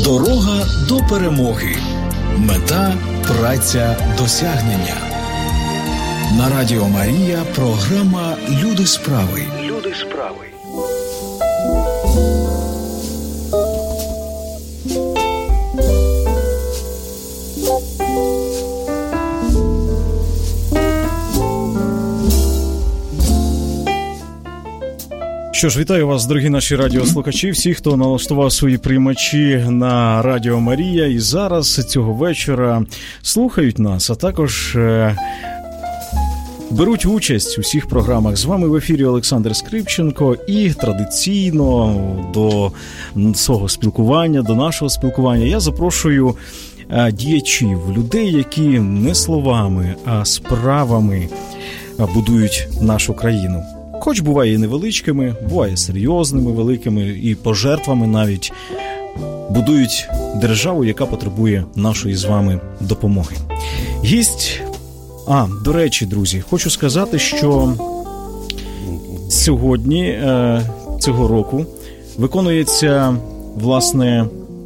Дорога до перемоги. Мета – праця досягнення. На Радіо Марія програма «Люди справи». Люди справи. Що ж, вітаю вас, дорогі наші радіослухачі, всі, хто налаштував свої приймачі на Радіо Марія і зараз цього вечора слухають нас, а також беруть участь у всіх програмах. З вами в ефірі Олександр Скрипченко, і традиційно до свого спілкування, до нашого спілкування я запрошую діячів, людей, які не словами, а справами будують нашу країну. Хоч буває і невеличкими, буває серйозними, великими і пожертвами навіть будують державу, яка потребує нашої з вами допомоги. Гість, до речі, друзі, хочу сказати, що сьогодні, цього року, виконується, власне,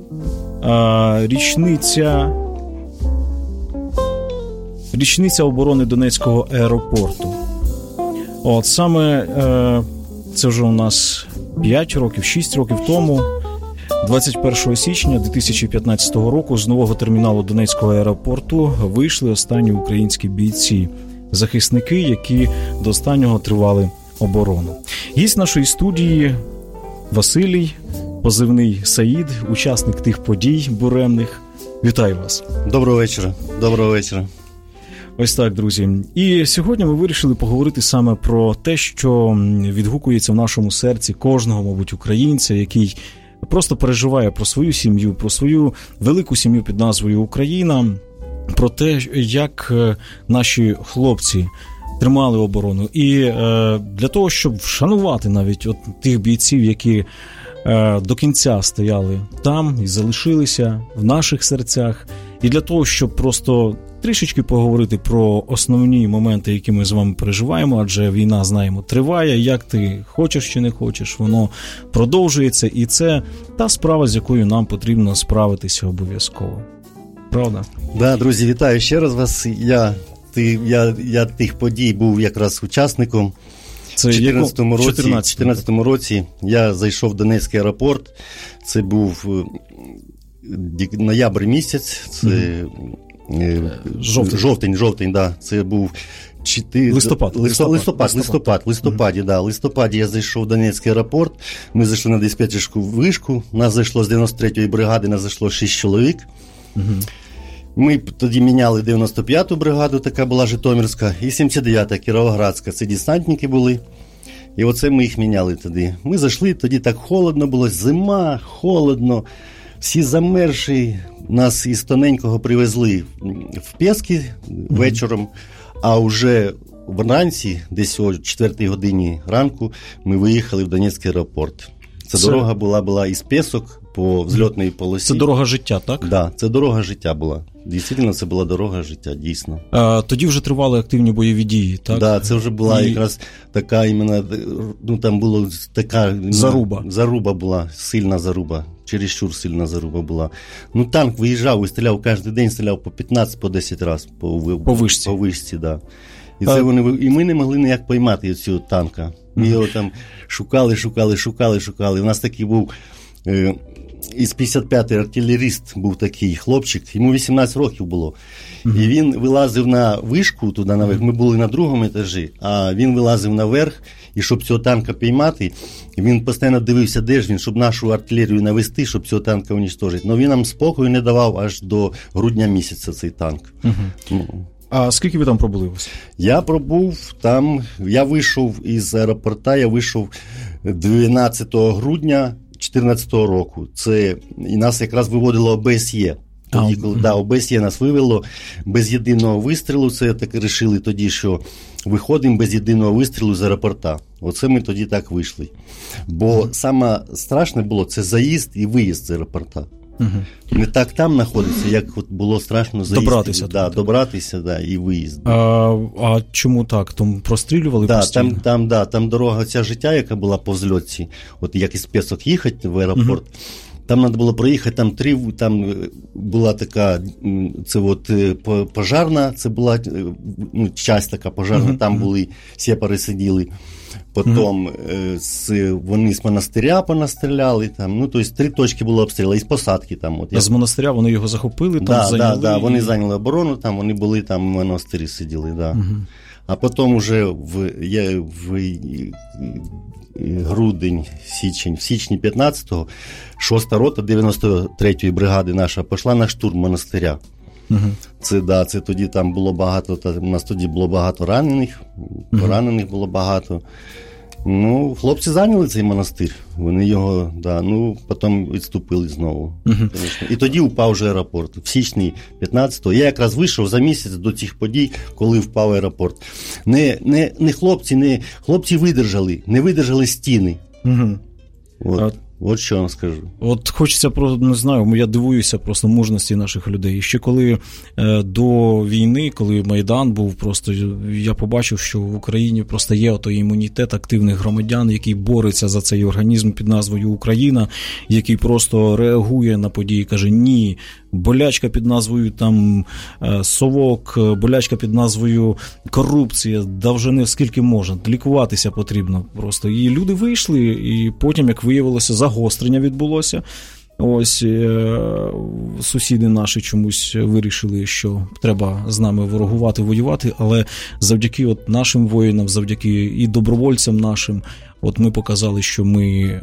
річниця оборони Донецького аеропорту. От саме це вже у нас 5 років, 6 років тому, 21 січня 2015 року з нового терміналу Донецького аеропорту вийшли останні українські бійці, захисники, які до останнього тривали оборону. Гість нашої студії Василій, позивний Саїд, учасник тих подій буремних. Вітаю вас. Доброго вечора. Доброго вечора. Ось так, друзі. І сьогодні ми вирішили поговорити саме про те, що відгукується в нашому серці кожного, мабуть, українця, який просто переживає про свою сім'ю, про свою велику сім'ю під назвою Україна, про те, як наші хлопці тримали оборону. І для того, щоб вшанувати навіть от тих бійців, які до кінця стояли там і залишилися в наших серцях, і для того, щоб просто трішечки поговорити про основні моменти, які ми з вами переживаємо, адже війна, знаємо, триває, як ти хочеш чи не хочеш, воно продовжується, і це та справа, з якою нам потрібно справитися обов'язково. Правда? Да, друзі, вітаю ще раз вас. Я тих подій був якраз учасником. Це в 2014 році я зайшов в Донецький аеропорт. Це був ноябрь місяць, це жовтень, да. Це був листопаді я зайшов в Донецький аеропорт. Ми зайшли на диспетчерську вишку. Нас зайшло з 93-ї бригади, нас зайшло 6 чоловік. Ми тоді міняли 95-ту бригаду, така була Житомирська, і 79-та Кіровоградська. Це десантники були. І оце ми їх міняли тоді. Ми зайшли, тоді так холодно було, зима, холодно. Всі замерзші, нас із Тоненького привезли в Пєски вечором, а вже вранці, десь о 4 годині ранку, ми виїхали в Донецький аеропорт. Це дорога була із Пєсок по взльотній полосі. Це дорога життя, так? Так, да, це дорога життя була. Дійсно, це була дорога життя, дійсно. Тоді вже тривали активні бойові дії, так? Так, да, це вже була якраз така іменно, там була така заруба була, сильна заруба. Чересчур сильна заруба була. Танк виїжджав і стріляв кожен день, стріляв по 15-10 разів по вишці, да. І це і ми не могли ніяк поймати цього танка. Ми його там шукали. У нас такий був із 55-й артилеріст, був такий хлопчик, йому 18 років було. І він вилазив на вишку туди наверх, ми були на другому етажі, а він вилазив наверх, і щоб цього танка піймати, він постійно дивився, де ж він, щоб нашу артилерію навести, щоб цього танка уничтожити. Но він нам спокою не давав аж до грудня місяця цей танк. А скільки ви там пробули? Я пробув там, я вийшов із аеропорта, 12 грудня 2014 року. Це і нас якраз виводило ОБСЄ. Тоді, коли ОБСЄ нас вивело без єдиного вистрілу, це так вирішили тоді, що виходимо без єдиного вистрілу з аеропорта. Оце ми тоді так вийшли. Бо саме страшне було це заїзд і виїзд з аеропорта. Не так там знаходиться, як от було страшно заїздити. Добратися, і виїзд. А чому так? Там прострілювали постійно? Там дорога, ця життя, яка була по взльотці, от як із Пєсок їхати в аеропорт, Там треба було проїхати, там була така, це от пожарна, це була часть така пожарна, там були сепари сиділи. Потім вони з монастиря понастріляли, там, тобто 3 точки було обстріли, із посадки. Там, з монастиря вони його захопили, там зайняли? Так, вони зайняли оборону, там вони були, там в монастирі сиділи, да. А потім вже в грудень, в січні 15-го 6-та рота 93-ї бригади наша пішла на штурм монастиря. Це тоді там було багато, у нас тоді було багато поранених було багато. Хлопці зайняли цей монастир, вони його, потім відступили знову. І тоді впав вже аеропорт. В січні 15-го, я якраз вийшов за місяць до цих подій, коли впав аеропорт. Не хлопці не видержали стіни. От що я вам скажу. От хочеться, не знаю, я дивуюся просто мужності наших людей. Ще коли до війни, коли Майдан був, просто я побачив, що в Україні просто є отой імунітет активних громадян, який бореться за цей організм під назвою Україна, який просто реагує на події, каже, ні, болячка під назвою там совок, болячка під назвою корупція, да вже не скільки можна, лікуватися потрібно просто. І люди вийшли, і потім, як виявилося, загострення відбулося. Ось сусіди наші чомусь вирішили, що треба з нами ворогувати, воювати, але завдяки от нашим воїнам, завдяки і добровольцям нашим, от ми показали, що ми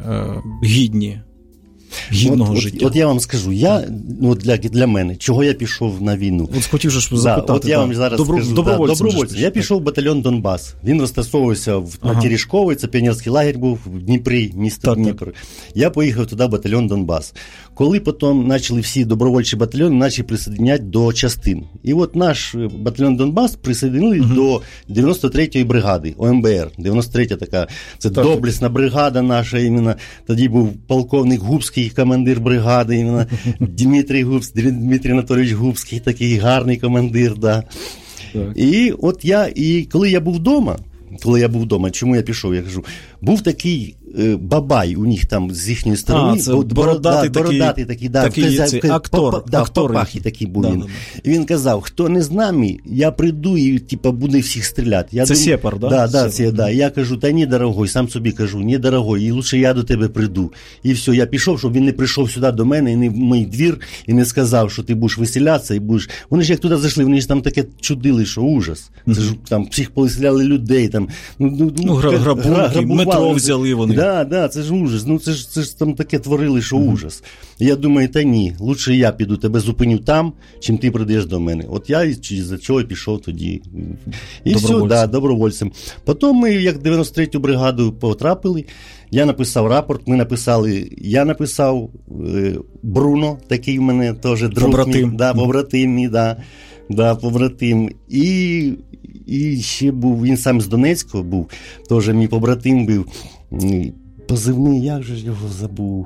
гідного життя. От я вам скажу, для мене, чого я пішов на війну. От хотів же запитати. От я вам зараз скажу. Добровольцем. Я пішов в батальйон Донбас. Він розташовувався на Терешковій, це піонерський лагерь був в Дніпрі, місто Дніпро. Я поїхав туди в батальйон Донбас. Коли потім почали всі добровольчі батальйони, почали присоединяти до частин. І от наш батальйон Донбас присоединили до 93-ї бригади, ОМБР. 93-я така, це доблесна бригада наша, іменно. Тоді був полковник Губський, командир бригади, іменно Дмитрій Анатолійович Губський, такий гарний командир, да. І от коли я був вдома, чому я пішов, я кажу, був такий бабай у них там з їхньої сторони, бородатий такий, актор. Папахи такий був він. І він казав, хто не з нами, я прийду і будемо всіх стріляти. Це сепар, да? Да. Я кажу, та ні, дорогой, сам собі кажу, ні, дорогой, і лучше я до тебе прийду. І все, я пішов, щоб він не прийшов сюди до мене, і не в мій двір, і не сказав, що ти будеш веселятися, і будеш... Вони ж як туди зайшли, вони ж там таке чудили, що ужас. Це ж там всіх поселяли людей, там... Грабунки, метро взяли вони. Да, це ж ужас. Це ж там таке творили, що ужас. І я думаю, та ні, лучше я піду, тебе зупиню там, чим ти прийдеш до мене. От я за чого пішов тоді. І все, добровольцем. Потім ми, як 93-ю бригаду потрапили, я написав рапорт, я написав Бруно, такий в мене теж друг мій, побратим мій, побратим. І ще був, він сам з Донецького був, теж мій побратим був. Позивний, як же ж його забув?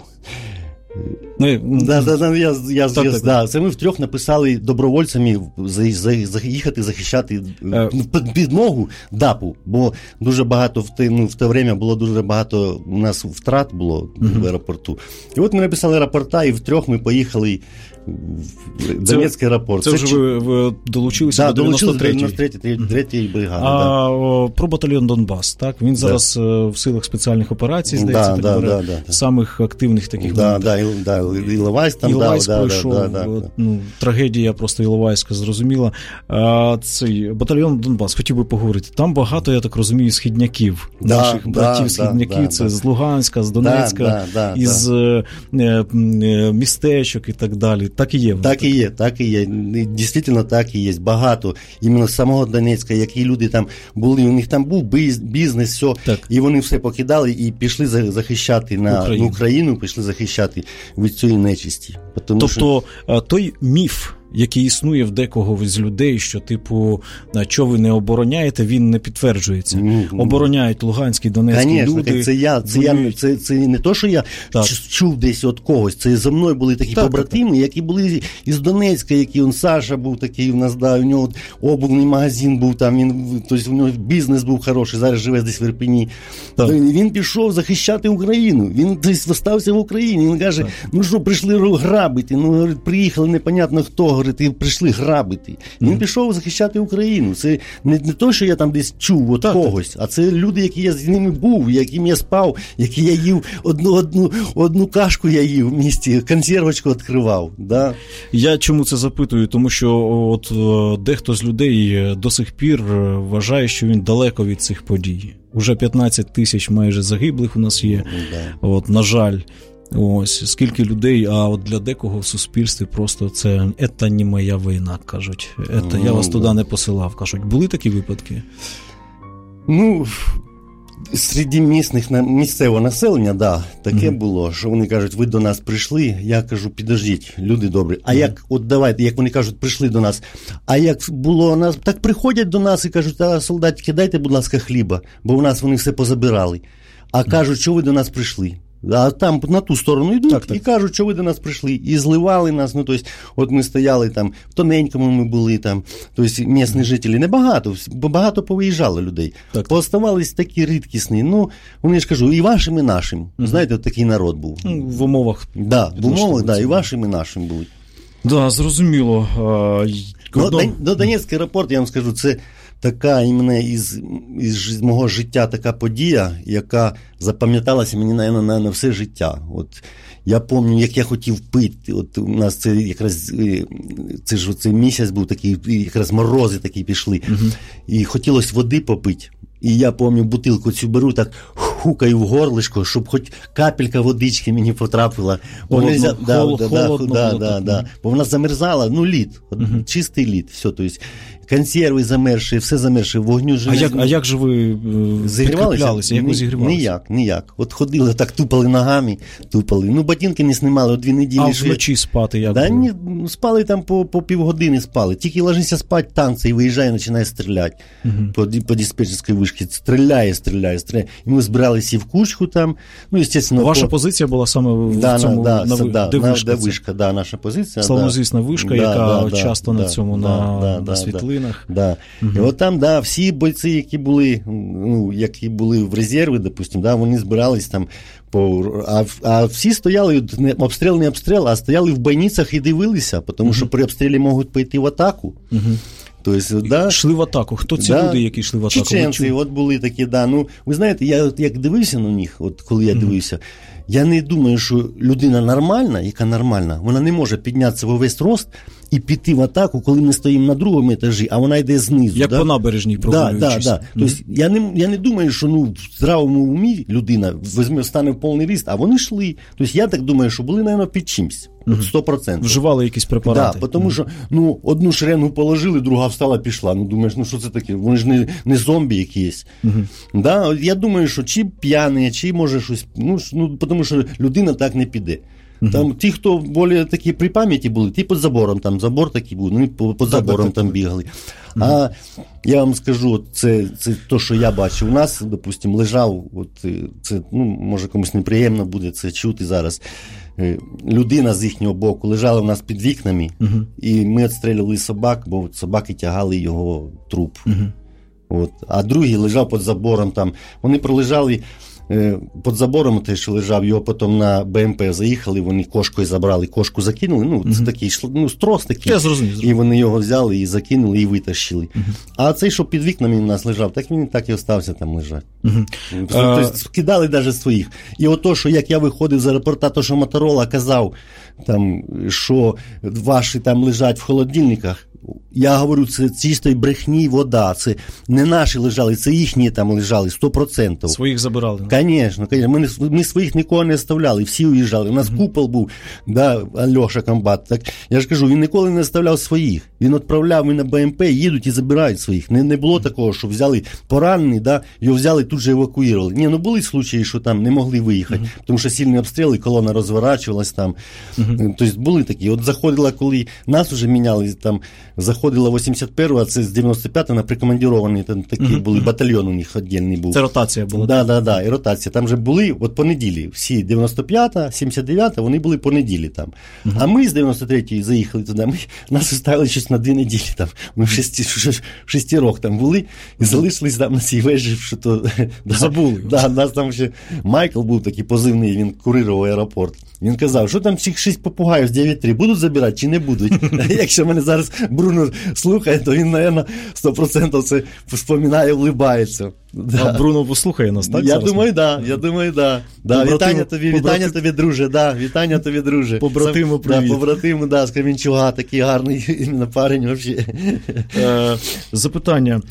Це ми втрьох написали добровольцями їхати захищати підмогу ДАПу, бо дуже багато в те время було дуже багато у нас втрат було в аеропорту. І от ми написали рапорта, і втрьох ми поїхали в Донецький аеропорт. Це вже ви долучилися до 93-ї бригади. Про батальйон Донбас, так? Він зараз в силах спеціальних операцій, здається, самих активних таких моментів. Іловайськ там, Іловайськ пройшов, трагедія просто Іловайська, зрозуміла. Цей батальйон Донбас, хотів би поговорити. Там багато, я так розумію, східняків, наших братів-східняків, це з Луганська, з Донецька, із містечок і так далі. Так і є. Так і є. Дійсно, так і є. Багато. Іменно з самого Донецька, які люди там були, у них там був бізнес, все, і вони все покидали і пішли захищати на Україну, пішли захищати від цієї нечисті. Тобто той міф, який існує в декого з людей, що, типу, що ви не обороняєте, він не підтверджується. Обороняють Луганські, Донецькі люди. Це не то, що я чув десь від когось. Це за мною були такі побратими, які були із Донецька, який Саша був такий у нас, у нього обувний магазин був там, тобто у нього бізнес був хороший, зараз живе десь в Ірпені. Він пішов захищати Україну. Він залишився в Україні. Він каже, ну що, прийшли грабити. Ну, говорить, приїхали непонятно хто, говорить, і прийшли грабити. Він пішов захищати Україну. Це не то, що я там десь чув від когось, а це люди, які я з ними був, яким я спав, які я їв, одну кашку я їв в місті, консервочку відкривав. Да? Я чому це запитую? Тому що от дехто з людей до сих пір вважає, що він далеко від цих подій. Уже 15 тисяч майже загиблих у нас є. От, на жаль. Ось, скільки людей, а от для декого в суспільстві просто це не моя війна, кажуть. Я вас туди не посилав, кажуть. Були такі випадки? Ну, серед місцевого населення, да, таке було, що вони кажуть, ви до нас прийшли, я кажу, підождіть, люди добрі, а як, от давайте, як вони кажуть, прийшли до нас, а як було нас, так приходять до нас і кажуть, а солдатики, дайте, будь ласка, хліба, бо в нас вони все позабирали, а кажуть, що ви до нас прийшли. А там на ту сторону йдуть і кажуть, що ви до нас прийшли. І зливали нас, ну, тобто, от ми стояли там, в Тоненькому ми були там, тобто, місцеві жителі, небагато, багато повиїжджало людей. Пооставались такі рідкісні, ну, вони ж кажу, і вашим, і нашим. Знаєте, от такий народ був. В умовах. В умовах, і вашим, і нашим були. Да, зрозуміло. Донецький аеропорт, я вам скажу, це така іменно із мого життя така подія, яка запам'яталася мені, мабуть, на все життя. От я пам'ятаю, як я хотів пити. От у нас це якраз цей місяць був такий, якраз морози такі пішли. І хотілося води попити. І я пам'ятаю, бутилку цю беру, так хукаю в горлишко, щоб хоч капелька водички мені потрапила. Холодно. Бо вона замерзала, ну лід, чистий лід, все, то есть консерви замерзші, все замерзші, вогню живе. А як же ви підкріплялися? Як ви зігрівалися? Ніяк. От ходили, так тупали ногами, ну ботинки не знімали, 2 неділі. А вночі спати як було? Ні, спали там по півгодини спали. Тільки ложишся спати, танці, і виїжджає, починає стріляти. По диспетчерській вишці. Стріляє. І ми збиралися в кучку там. Ну, естественно, ваша позиція була саме в цьому, де вишка? Да, наша позиція. Славнозвісна вишка, яка часто на цьому, на світлинах. І от там, всі бойці, які були в резерві, допустим, вони збирались там, а всі стояли, не обстріл, а стояли в бойницях і дивилися, тому що при обстрілі можуть пойти в атаку. Тобто, шли в атаку. Хто ці люди, які йшли в атаку? Чеченці, от були такі, ну, ви знаєте, я як дивився на них, от коли я дивився, я не думаю, що людина нормальна, яка нормальна, вона не може піднятися в увесь рост і піти в атаку, коли ми стоїмо на другому етажі, а вона йде знизу. Як по набережній прогулюючись. Тобто, я не думаю, що в здравому умі людина стане в повний ріст, а вони йшли. Тобто, я так думаю, що були, мабуть, під чимсь. 100%. Вживали якісь препарати. Так, тому що, одну шеренгу положили, друга встала, пішла. Ну, думаєш, що це таке? Вони ж не зомбі якісь. Я думаю, що чи п'яні, чи може щось, тому що людина так не піде. Там ті, хто більш такі при пам'яті були, ті під забором, там забор такий був, під забором там бігали. А я вам скажу, це те, що я бачив. У нас, допустим, лежав, це, може комусь неприємно буде це чути зараз, людина з їхнього боку лежала у нас під вікнами, і ми відстрілювали собак, бо собаки тягали його труп. А другий лежав під забором там. Вони пролежали під забором, те, що лежав, його потім на БМП заїхали, вони кошкою забрали, кошку закинули, це такий, строс такий. Я зрозумів. І вони його взяли і закинули, і витащили. А цей, що під вікнами у нас лежав, так він так і остався там лежати. Тобто, кидали навіть своїх. І ото, що як я виходив з аеропорта, то, що Моторола казав, там, що ваші там лежать в холодильниках, я говорю, це чистої брехні вода. Це не наші лежали, це їхні там лежали, 100%. Своїх забирали. Звісно. Ми своїх нікого не оставляли, всі уїжджали. У нас купол був, да, Альоша Комбат. Так, я ж кажу, він ніколи не оставляв своїх. Він відправляв, ми на БМП, їдуть і забирають своїх. Не було такого, що взяли поранений, да, його взяли, тут же евакуювали. Ні, ну були случаї, що там не могли виїхати, тому що сильні обстріли, колона розворачувалась там. Тобто були такі. От заходила, коли нас вже міняли, там заходила 81-го, а це з 95-го на прикомандіровані, там такі були, батальйон у них віддільний був. Це ротація була? Да, і ротація. Там же були, от по неділі, всі 95-та, 79-та, вони були по неділі там. А ми з 93-ї заїхали туди, нас оставили щось на 2 неділі там. Ми в шестірох там були і залишились там на цій вежі, що то... Забули. Да, нас там ще Майкл був такий позивний, він курирував аеропорт. Він казав, що там всіх 6 попугаїв з 9-3 будуть забирати чи не будуть? Якщо мене зараз Бруно слухає, то він, мабуть, 100% це вспоминає, улибається. А Бруно послухає нас, так? Я думаю, да. Вітання тобі, друже, вітання тобі, друже. Побратиму привіт. Побратиму, з Кремінчуга, такий гарний іменно парень взагалі. Запитання.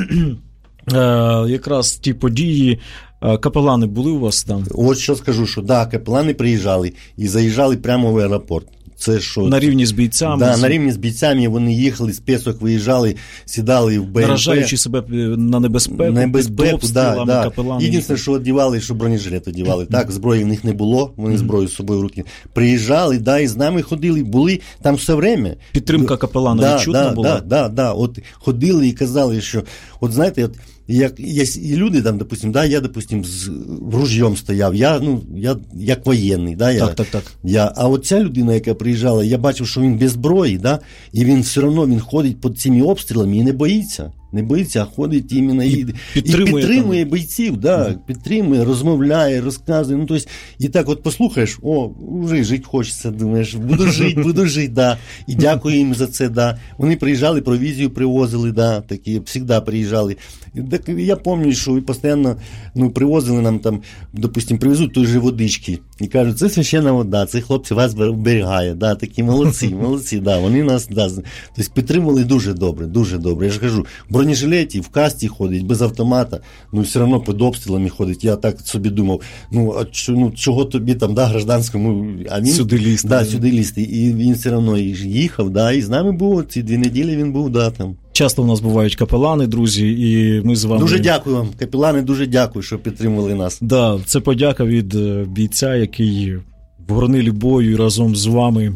Якраз ті події, капелани були у вас там? От що скажу, що капелани приїжджали і заїжджали прямо в аеропорт. Це що? На рівні з бійцями? Да, на рівні з бійцями вони їхали, з Песок виїжджали, сідали в БМП. Наражаючи себе на небезпеку, під обстрілами капелани. Єдине, що одягали, що бронежилет одягали. Так, зброї в них не було, вони зброю з собою в руки. Приїжджали, і з нами ходили, були там все время. Підтримка капелана відчутна була? Да. От ходили і казали, що, от знаєте, от, як є люди там, допустим, я, з ружьом стояв, я як воєнний, Так. А от ця людина, яка приїжджала, я бачив, що він без зброї, і він все одно він ходить під цими обстрілами і не боїться. Не боїться, а ходить іменно і підтримує бойців, підтримує, розмовляє, розказує. Ну, тобто, і так от послухаєш, вже жити хочеться, думаєш, буду жити, І дякую їм за це, Вони приїжджали, провізію привозили, такі, завжди приїжджали. Так, я пам'ятаю, що постійно привозили нам там, допустим, привезуть той же водички. І кажуть, це священна вода, це хлопці вас оберігає, такі молодці, вони нас, тобто, підтримували дуже добре, я ж кажу, в бронежилеті, в касті ходить, без автомата, все одно під обстрілами ходить. Я так собі думав, чого тобі там, гражданському, а він... Сюди лізти. Сюди лізти. І він все одно їхав, і з нами був, ці 2 неділі він був, там. Часто у нас бувають капелани, друзі, і ми з вами... Дуже дякую вам, капелани, дуже дякую, що підтримували нас. Це подяка від бійця, який в горнилі бою разом з вами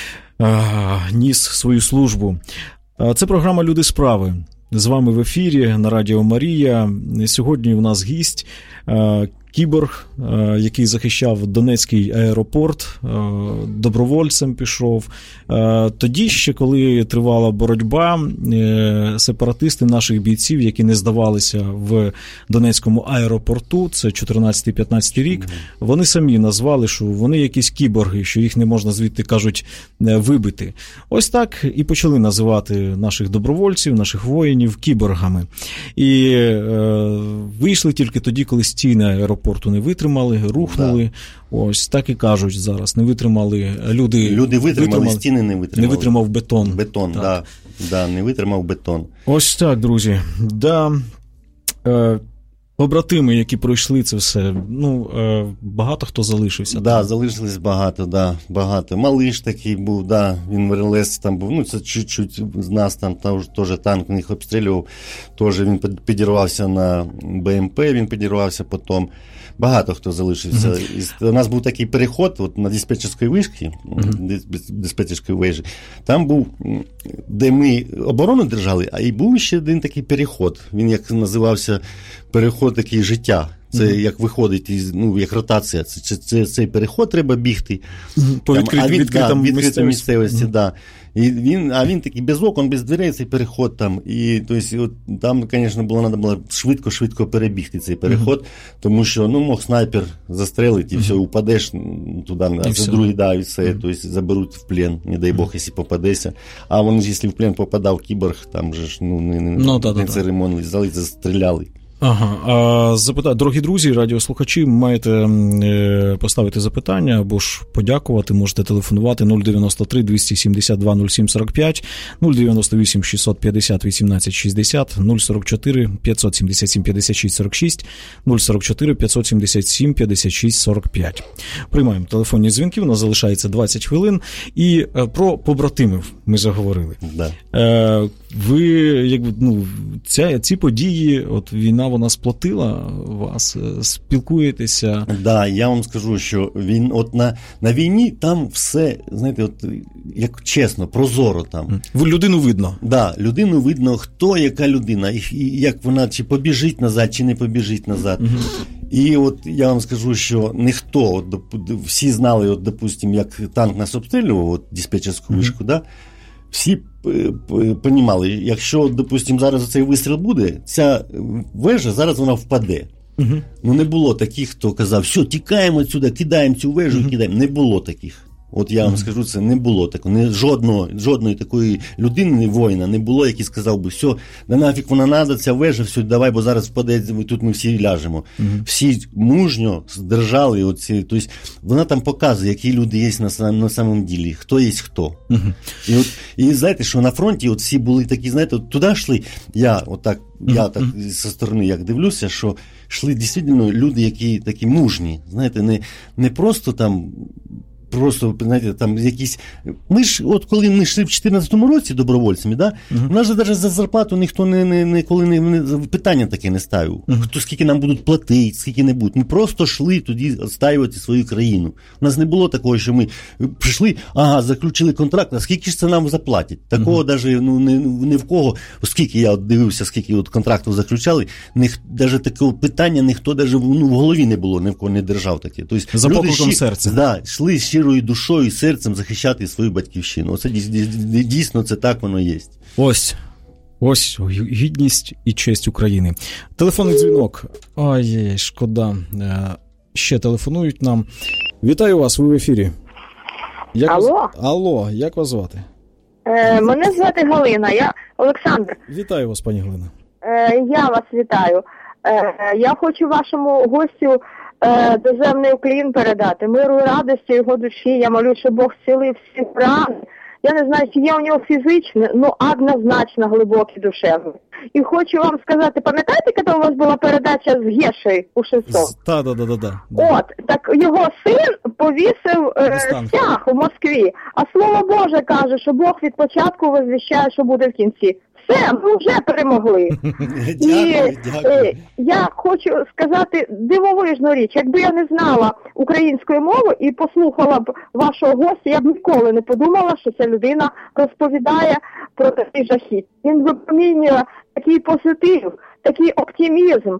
ніс свою службу. Це програма «Люди справи». З вами в ефірі на Радіо Марія. Сьогодні у нас гість кіборг, який захищав Донецький аеропорт, добровольцем пішов. Тоді ще, коли тривала боротьба, сепаратисти наших бійців, які не здавалися в Донецькому аеропорту, це 14-15 рік, вони самі назвали, що вони якісь кіборги, що їх не можна звідти, кажуть, вибити. Ось так і почали називати наших добровольців, наших воїнів кіборгами. І вийшли тільки тоді, коли стіни аеропорту не витримали, рухнули. Ось так і кажуть зараз. Не витримали люди. Люди витримали, стіни не витримали. Не витримав бетон. Бетон, не витримав бетон. Багато так, друзі. Побратими, які пройшли це все, багато хто залишився. Залишились багато. Малиш такий був, він в РЛС там був, це чуть-чуть з нас там теж танк їх обстрілював, теж він підірвався на БМП, він підірвався потім. Багато хто залишився. У нас був такий переход на диспетчерській вишці, диспетчерської вежі. Там був, де ми оборону держали, а і був ще один такий переход. Він як називався переход такий життя. Це як виходить, як ротація. Цей переход треба бігти. По відкритій місцевості. І він такий без окон, без дверей, цей переход там. І там, звісно, треба було швидко перебігти цей переход, тому що мог снайпер застрелити, і все, упадеш туди, а за другий і все, тобто заберуть в плен, не дай Бог, якщо попадешся. А вони ж, якщо в плен попадав кіборг, там же ж не церемонили, застріляли. Дорогі друзі, радіослухачі, маєте поставити запитання або ж подякувати, можете телефонувати 093 272 0745, 098 650 18 60, 044 577 56 46, 044 577 56 45. Приймаємо телефонні дзвінки, у нас залишається 20 хвилин, і про побратимів ми заговорили. Да. Ви, ці події, от війна, вона сплотила вас, спілкуєтеся? Да, я вам скажу, що на війні там все, знаєте, от як чесно, прозоро там. Людину видно. Да, людину видно, хто яка людина, і як вона чи побіжить назад, чи не побіжить назад. І от я вам скажу, що ніхто, всі знали, допустим, як танк нас обстрілював, диспетчерську вишку, да? Всі понімали, якщо, допустим, зараз цей вистріл буде, ця вежа, зараз вона впаде. Не було таких, хто казав, все, тікаємо відсюди, кидаємо цю вежу і кидаємо. Не було таких. От я вам скажу, це не було такого. Жодної такої людини, воїна не було, який сказав би, все, да нафіг вона надо, ця вежа, все, давай, бо зараз впаде, тут ми всі ляжемо. Всі мужньо здержали оці, тобто вона там показує, які люди є на самом ділі, хто є хто. І знаєте, що на фронті от всі були такі, знаєте, от туди йшли, я так зі сторони як дивлюся, що йшли дійсно люди, які такі мужні, знаєте, не просто там, знаєте, там якісь... коли ми йшли в 2014 році добровольцями, да? У нас же навіть за зарплату ніхто ніколи питання таке не ставив. Скільки нам будуть платити, скільки не будуть. Ми просто йшли тоді відстоювати свою країну. У нас не було такого, що ми прийшли, заключили контракт, а скільки ж це нам заплатять? Такого навіть ні в кого, оскільки я дивився, скільки контрактів заключали, навіть такого питання ніхто навіть в голові не було, ні в кого не держав таке. Тобто, за покликом серця. Да, йшли щирою душою і серцем захищати свою батьківщину. Оце дійсно це так воно є. Ось гідність і честь України. Телефонний дзвінок. Ой, шкода. Ще телефонують нам. Вітаю вас, ви в ефірі. Алло, як вас звати? Мене звати Галина, я Олександр. Вітаю вас, пані Галина. Я вас вітаю. Я хочу вашому гостю доземний уклін передати, миру і радості його душі. Я молю, щоб Бог зцілив всі рани. Я не знаю, чи є у нього фізичне, але однозначно глибокі душевні. І хочу вам сказати, пам'ятаєте, коли у вас була передача з Гешей у 600? Да. От, так його син повісив стяг у Москві, а Слово Боже каже, що Бог від початку возвіщає, що буде в кінці. Все, ми вже перемогли. Дякую. Я хочу сказати дивовижну річ. Якби я не знала української мови і послухала б вашого гостя, я б ніколи не подумала, що ця людина розповідає про такий жахіт. Він випромінює такий позитив, такий оптимізм.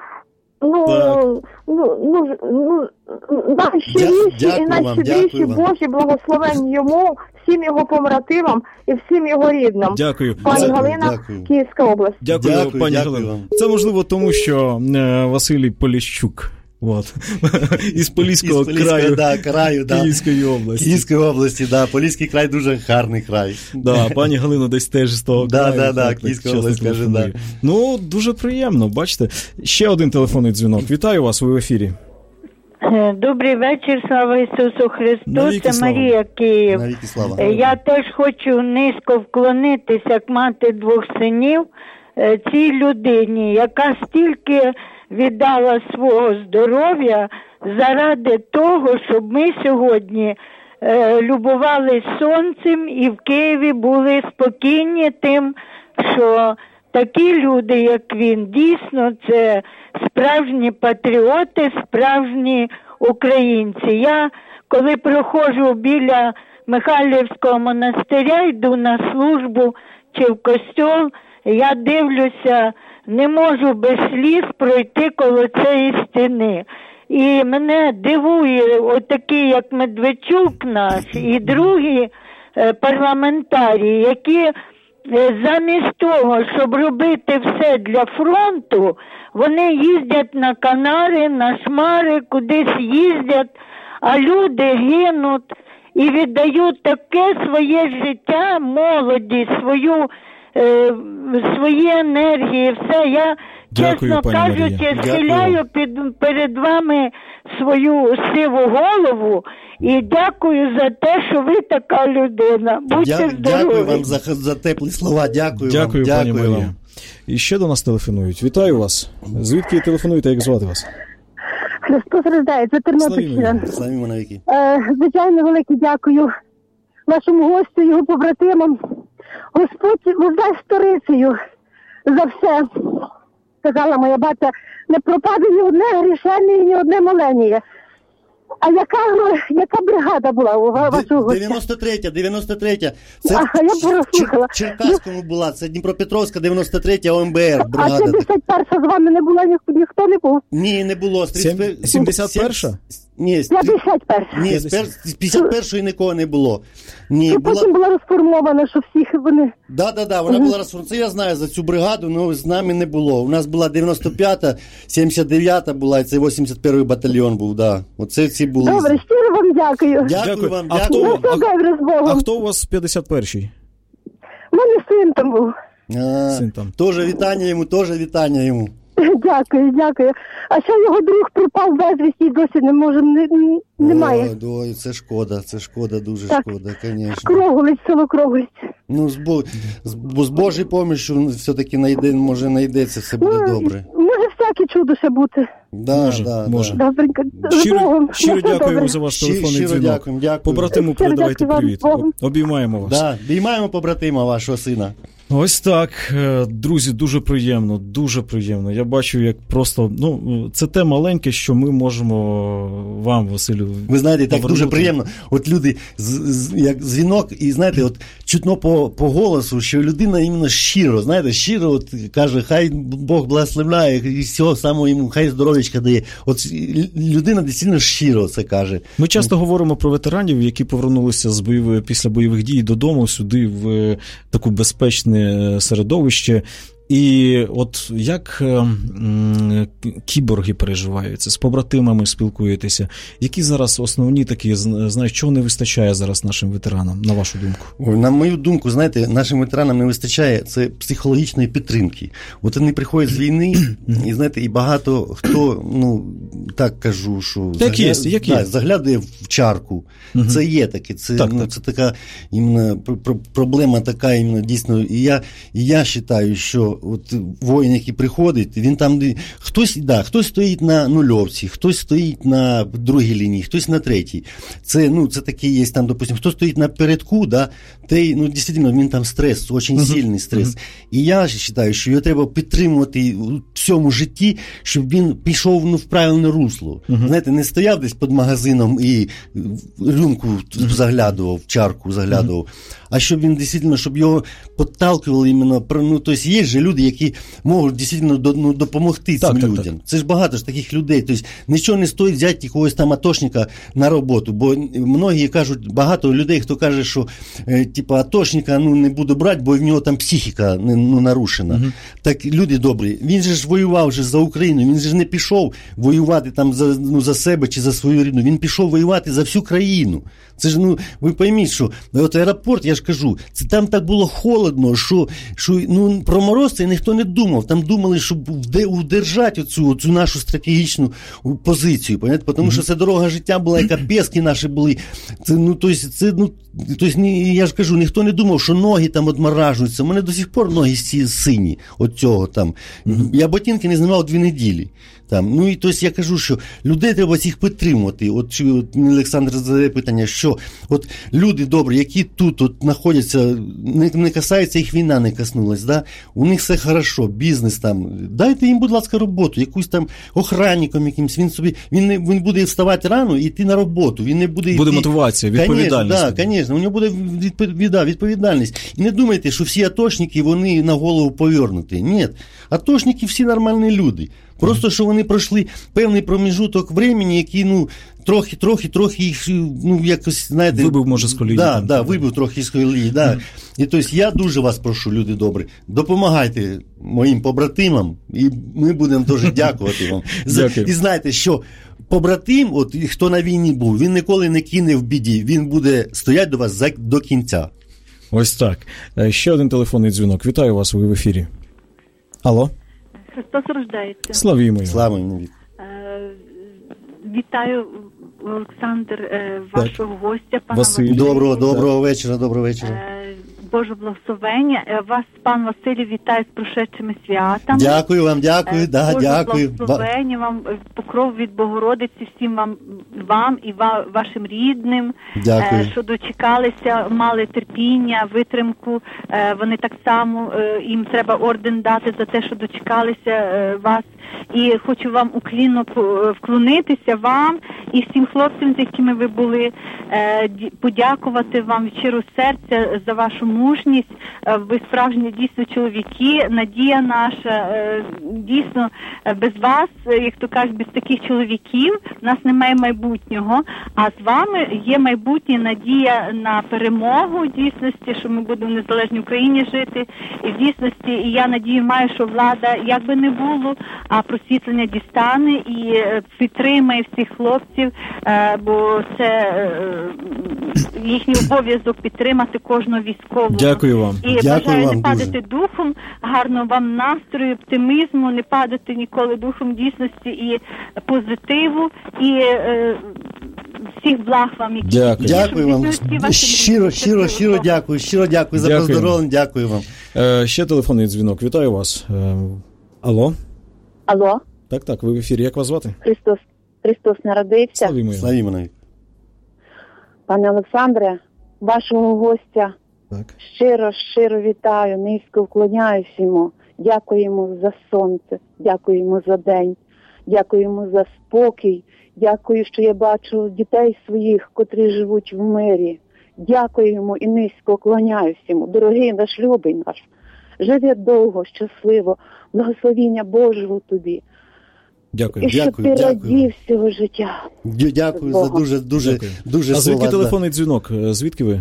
Найщиріші і найщедріші Божі благословення йому, всім його побратимам і всім його рідним. Дякую. Пані Галина, Київська область. Дякую, пані Галина. Це можливо тому, що Василій Поліщук. Із Поліського краю Київської області. Київської області, да. Поліський край дуже гарний край. Да, пані Галина десь теж з того краю. Да, Київська область каже, да. Дуже приємно, бачите. Ще один телефонний дзвінок. Вітаю вас, ви в ефірі. Добрий вечір, слава Ісусу Христу, Навіки це Марія, Київ. Навіки слава. Я теж хочу низько вклонитися, як мати двох синів, цій людині, яка стільки віддала свого здоров'я заради того, щоб ми сьогодні любувались сонцем і в Києві були спокійні тим, що такі люди, як він, дійсно це справжні патріоти, справжні українці. Я, коли проходжу біля Михайлівського монастиря, йду на службу чи в костьол, я дивлюся, не можу без сліз пройти коло цієї стіни. І мене дивує отакі, як Медведчук наш, і другі парламентарі, які замість того, щоб робити все для фронту, вони їздять на Канари, на Шмари, кудись їздять, а люди гинуть і віддають таке своє життя, молоді, свою свої енергії, все. Я, Дякую, чесно пані кажучи, Марія. схиляю перед вами свою сиву голову і дякую за те, що ви така людина. Будьте здорові. Дякую вам за теплі слова. Дякую вам. Дякую, пані Марія. І ще до нас телефонують. Вітаю вас. Звідки телефонуєте, як звати вас? Христос рождається, Тернопільщина. Славімо навіки. Звичайно, велике дякую вашому гостю, його побратимам. Господь воздасть сторицею за все. Сказала моя батя, не пропаде ні одне грішення, ні одне моленіє. А яка бригада була у вашого гостя? 93-я. Це я прослухала. Черкаському була, це Дніпропетровська, 93-я ОМБР бригада. А 71-ша з вами не була, ніхто не був? Ні, не було. 71-ша? Ні, 51-ша. Ні, з 51-ї нікого не було. Ні, і потім була розформована, що всіх вони... Да, вона була розформована. Це я знаю за цю бригаду, але з нами не було. У нас була 95-та, 79-та була, і це 81-й батальйон був, да. Оце ці були. Добре, щиро вам дякую. Дякую вам, А дякую. Добре, хто у вас в 51-й? У мене син там був. Син там. Теж вітання йому. Дякую. А ще його друг пропав безвісті і досі немає. Ой, це шкода, дуже так. Шкода, звісно. Круглиць, село Круглиць. Ну, з Божою помощью все-таки знайдеться, все буде добре. Може всяке чудо ще бути. Може. Добренько. Щиро дякуємо за ваш телефонний дзвінок. Дякую. Побратиму передавайте привіт. Обіймаємо вас. Да, обіймаємо побратима вашого сина. Ось так, друзі, дуже приємно. Я бачу, як просто, це те маленьке, що ми можемо вам, Василю, ви знаєте, так повернути. дуже приємно. От люди, як дзвінок, і знаєте, от чутно по голосу, що людина іменно щиро, от каже, хай Бог благословляє, і всього самого йому, хай здоров'ячка дає. От людина дійсно щиро це каже. Ми часто говоримо про ветеранів, які повернулися після бойових дій додому, сюди, в таку безпечне середовище. І от як кіборги переживаються, з побратимами спілкуєтеся, які зараз основні такі, чого не вистачає зараз нашим ветеранам, на вашу думку? На мою думку, знаєте, нашим ветеранам не вистачає це психологічної підтримки. От вони приходять з війни, і знаєте, і багато хто, так кажу, що заглядує в чарку. Це є таке, це така іменно проблема така, іменно дійсно, і я вважаю, що от воїн, який приходить, він там, хтось стоїть на нульовці, хтось стоїть на другій лінії, хтось на третій. Це такі є там, допустим, хто стоїть на передку, дійсно, він там стрес, дуже сильний стрес. І я вважаю, що його треба підтримувати в всьому житті, щоб він пішов в правильне русло. Знаєте, не стояв десь під магазином і рюмку заглядував, в чарку заглядував, а щоб він дійсно, щоб його підталкували іменно, тобто є ж люди, які можуть дійсно допомогти цим людям. Так. Це ж багато ж таких людей. Тобто нічого не стоїть взяти якогось там атошника на роботу, бо многі кажуть, багато людей, хто каже, що атошника не буду брати, бо в нього там психіка нарушена. Так, люди добрі, він же ж воював вже за Україну, він же ж не пішов воювати там за себе чи за свою рідну, він пішов воювати за всю країну. Це ж, ви пойміть, що от аеропорт, я ж кажу, це там так було холодно, що про мороз це ніхто не думав. Там думали, щоб удержати оцю нашу стратегічну позицію, понятно? Тому що це дорога життя була, яка пески наші були. Я ж кажу, ніхто не думав, що ноги там відморажуються. У мене до сих пор ноги сині от цього там. Я ботинки не знімав 2 неділі. Там. І тобто я кажу, що людей треба всіх підтримувати. От Олександр задає питання, що от люди добрі, які тут знаходяться, не касається їх війна, не коснулась, да? У них все хорошо, бізнес там. Дайте їм, будь ласка, роботу, якусь там охранником якимсь. Він буде вставати рано і йти на роботу. Він не буде мотивація, відповідальність. Так, звісно, у нього буде відповідальність. І не думайте, що всі атошники, вони на голову повернуті. Ні, атошники всі нормальні люди. Просто, що вони пройшли певний проміжуток времени, який, трохи їх, якось, знаєте... Вибив, може, з колії. Вибив трохи з колії, І, тобто, я дуже вас прошу, люди добрі, допомагайте моїм побратимам, і ми будемо дуже дякувати вам. І знаєте, що побратим, от хто на війні був, він ніколи не кине в біді, він буде стояти до вас до кінця. Ось так. Ще один телефонний дзвінок. Вітаю вас, ви в ефірі. Алло? Христос рождається. Славімо його. Слава йому. Вітаю, Олександр, вашого гостя, пана Василь. Доброго вечора. Боже благословення. Вас, пан Василій, вітаю з прошедшими святами. Дякую вам, дякую. Боже благословення вам, покров від Богородиці всім вам і вашим рідним. Дякую. Що дочекалися, мали терпіння, витримку. Вони так само, їм треба орден дати за те, що дочекалися вас. І хочу вам уклінно вклонитися вам і всім хлопцям, з якими ви були, подякувати вам від щирого серця за вашу мужність. Ви справжні дійсно чоловіки, надія наша. Дійсно, без вас, як то кажуть, без таких чоловіків в нас немає майбутнього. А з вами є майбутнє, надія на перемогу в дійсності, що ми будемо в незалежній Україні жити. І в дійсності, і я надію маю, що влада, як би не було, а просвітлення дістане і підтримає всіх хлопців, бо це їхній обов'язок підтримати кожного військового. Дякую вам. І бажаю не падати духом, гарного вам настрою, оптимізму, не падати ніколи духом дійсності і позитиву, і всіх благ вам. Дякую вам. Щиро дякую. Щиро дякую за поздоровлення. Дякую вам. Ще телефонний дзвінок. Вітаю вас. Алло? Алло? Так, ви в ефірі. Як вас звати? Христос народився. Славімо навіть. Пане Олександре, вашого гостя так. щиро вітаю, низько вклоняюсь йому. Дякуємо за сонце, дякуємо за день, дякуємо за спокій, дякую, що я бачу дітей своїх, котрі живуть в мирі. Дякуємо і низько вклоняюсь йому. Дорогий наш, любий наш, живи довго, щасливо, благословіння Божого тобі. Дякую. І щоб ти радів всього життя. Дякую за дуже А звідки слова. телефонний дзвінок? Звідки ви?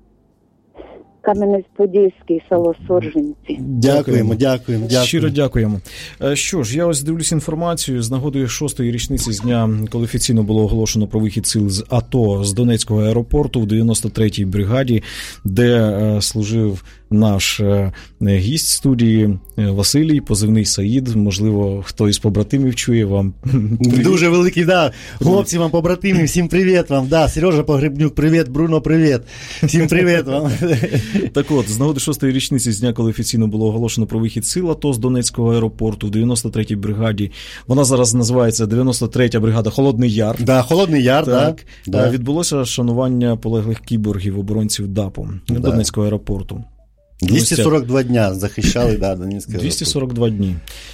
Кам'янець-Подільський, село Сорженці. Дякуємо. Щиро дякуємо. Що ж, я ось дивлюсь інформацію з нагоди 6-ї річниці з дня, коли офіційно було оголошено про вихід сил з АТО з Донецького аеропорту в 93-й бригаді, де служив наш гість студії Василій, позивний Саїд. Можливо, хто із побратимів чує вам. Дуже великий, да. Хлопці вам, побратимі, всім привіт вам. Да, Сережа Погребнюк, привіт, Бруно, привіт. Всім привіт вам. Так от, з нагоди 6-ї річниці з дня, коли офіційно було оголошено про вихід сил АТО з Донецького аеропорту в 93-й бригаді. Вона зараз називається 93-я бригада Холодний Яр. Да, Холодний Яр, так. Да. Відбулося шанування полеглих кіборгів, оборонців ДАПу Донецького аеропорту. 242 дня захищали, да, Донецький аеропорт. 242 дні.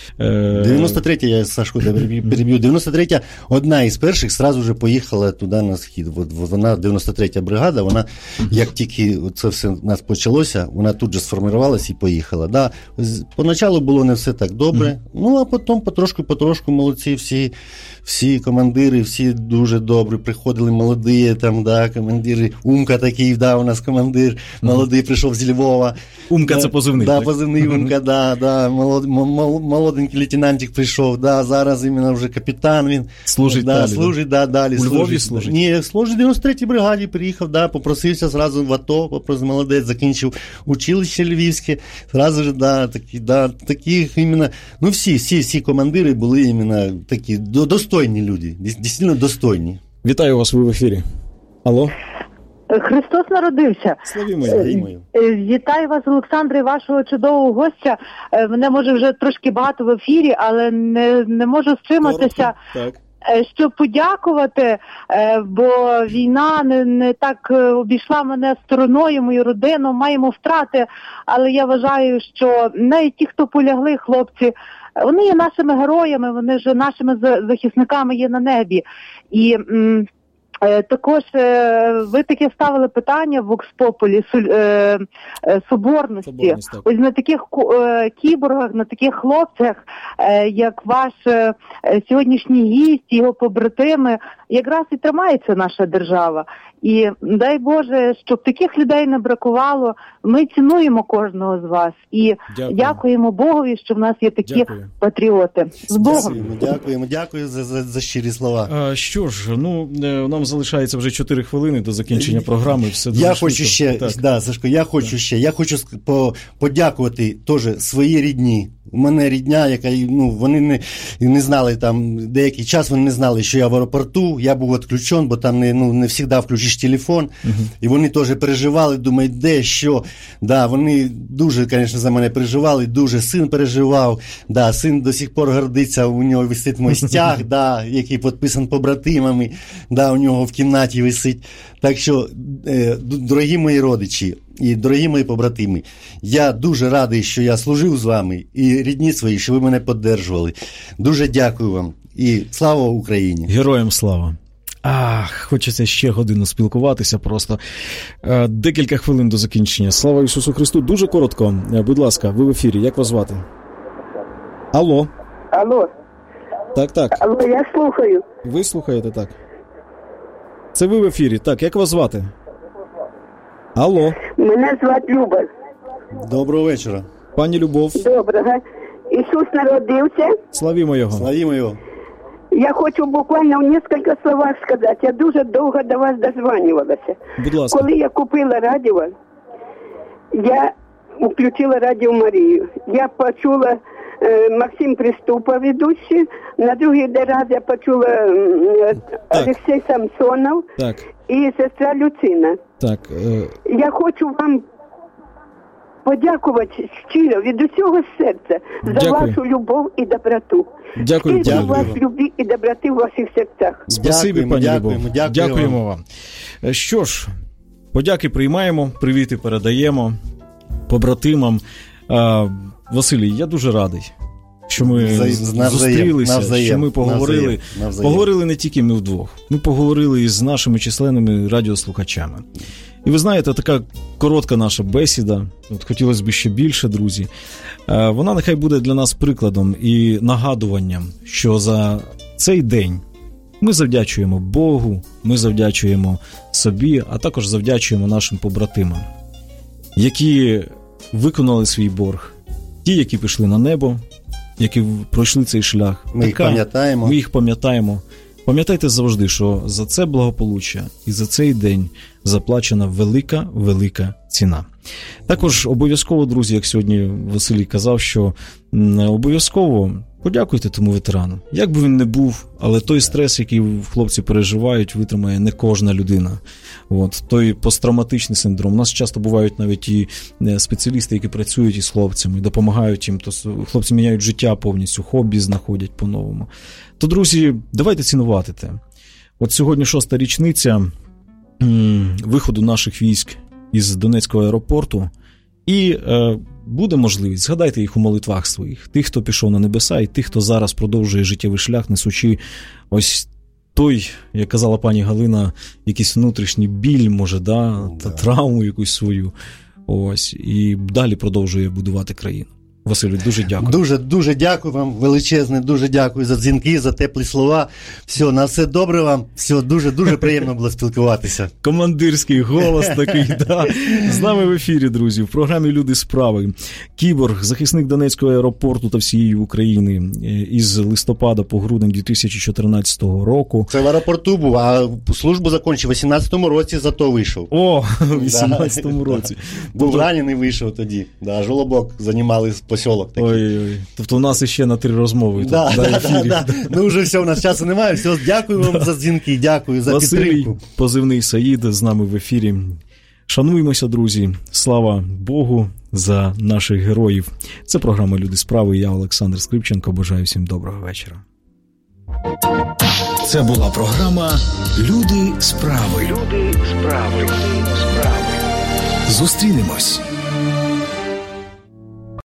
93-я, я Сашку переб'ю, 93-я, одна із перших сразу же поїхала туди на схід. Вона, 93-я бригада, вона, як тільки це все у нас почалося, вона тут же сформувалася і поїхала. Да. Поначалу було не все так добре, ну а потім потрошку молодці всі командири, всі дуже добрі, приходили молоді, там, да, командири, Умка такий, да, у нас командир, молодий, прийшов з Львова. Умка, це позивний. Да, позивний Умка, да, молоденький лейтенантик прийшов, да, зараз іменно вже капітан він. Служить да, далі. Служить, да, далі. У Львові служить? Ні, служить в 93-й бригаді, приїхав, да, попросився зразу в АТО, попросив, молодець, закінчив училище львівське, зразу ж, да, такі іменно, ну всі командири були іменно такі достойні люди, дійсно достойні. Вітаю вас, ви в ефірі. Алло? Христос народився. Славімо. Вітаю вас, Олександре, вашого чудового гостя. Мене, може, вже трошки багато в ефірі, але не можу стриматися, щоб подякувати, бо війна не так обійшла мене стороною, мою родину, маємо втрати, але я вважаю, що навіть ті, хто полягли, хлопці, вони є нашими героями, вони ж нашими захисниками є на небі. І також ви таке ставили питання в Вокс-Популі соборності. Ось на таких кіборгах, на таких хлопцях, як ваш сьогоднішній гість, його побратими, якраз і тримається наша держава. І дай Боже, щоб таких людей не бракувало. Ми цінуємо кожного з вас. І дякуємо Богові, що в нас є такі патріоти. З Богом! Дякую за щирі слова. Що ж, нам залишається вже 4 хвилини до закінчення програми. Все дуже я хочу ще, Сашко, я хочу подякувати теж свої рідні. У мене рідня, яка, вони не знали там, деякий час вони не знали, що я в аеропорту, я був відключен, бо там не завжди включиш телефон, і вони теж переживали, думають, де, що, вони дуже, звісно, за мене переживали, дуже син переживав, син до сих пор гордиться, у нього висить мій стяг, який підписан побратимами, у нього в кімнаті висить. Так що, дорогі мої родичі, і дорогі мої побратими, я дуже радий, що я служив з вами, і рідні свої, що ви мене підтримували. Дуже дякую вам. І слава Україні! Героям слава! Хочеться ще годину спілкуватися просто. Декілька хвилин до закінчення. Слава Ісусу Христу! Дуже коротко, будь ласка, ви в ефірі. Як вас звати? Алло. Алло. Так. Алло, я слухаю. Ви слухаєте, так. Це ви в ефірі. Так, як вас звати? Алло. Мене звати Люба. Доброго вечора. Пані Любов. Доброго. Ісус народився. Славімо Його. Славімо Його. Я хочу буквально в несколько словах сказати. Я дуже довго до вас дозванювалася. Будь ласка. Коли я купила радіо, я включила Радіо Марію. Я почула Максим Приступа, ведущий. На другий раз я почула Олексій Самсонов і сестра Люцина. Так. Я хочу вам подякувати щиро від усього серця за вашу любов і доброту. Дякую. Скільки у вас любві і доброти в ваших серцях. Спасибі, пані Любов. Дякуємо вам. Що ж, подяки приймаємо, привіти передаємо побратимам. Василій, я дуже радий, що ми зустрілися, що ми поговорили. Поговорили не тільки ми вдвох. Ми поговорили із нашими численними радіослухачами. І ви знаєте, така коротка наша бесіда, хотілося б ще більше, друзі, вона нехай буде для нас прикладом і нагадуванням, що за цей день ми завдячуємо Богу, ми завдячуємо собі, а також завдячуємо нашим побратимам, які виконали свій борг, ті, які пішли на небо, які пройшли цей шлях. Ми їх пам'ятаємо. Пам'ятайте завжди, що за це благополуччя і за цей день заплачена велика ціна. Також обов'язково, друзі, як сьогодні Василій казав, що обов'язково подякуйте тому ветерану. Як би він не був, але той стрес, який хлопці переживають, витримає не кожна людина. Той посттравматичний синдром. У нас часто бувають навіть і спеціалісти, які працюють із хлопцями, допомагають їм. То хлопці міняють життя повністю, хобі знаходять по-новому. То, друзі, давайте цінувати те. Сьогодні 6-та річниця виходу наших військ із Донецького аеропорту. І буде можливість, згадайте їх у молитвах своїх. Тих, хто пішов на небеса, і тих, хто зараз продовжує життєвий шлях, несучи ось той, як казала пані Галина, якийсь внутрішній біль, може, та травму якусь свою. І далі продовжує будувати країну. Василю, дуже дякую. Дуже дякую вам, величезне, дуже дякую за дзвінки, за теплі слова. Все, на все добре вам, все, дуже приємно було спілкуватися. Командирський голос такий, З нами в ефірі, друзі, в програмі «Люди справи». Кіборг, захисник Донецького аеропорту та всієї України із листопада по грудень 2014 року. Це в аеропорту був, а службу закінчив у 18-му році, зато вийшов. У 18-му році. Був ранений, вийшов тоді. Жолобок займали посілок такий. Ой-ой, тобто у нас ще на 3 розмови. Ну вже все, у нас часу немає. Все, дякую вам за дзвінки, дякую за підтримку. Василій, позивний Саїд, з нами в ефірі. Шануємося, друзі. Слава Богу за наших героїв. Це програма «Люди справи». Я Олександр Скрипченко. Бажаю всім доброго вечора. Це була програма «Люди справи». Зустрінемось.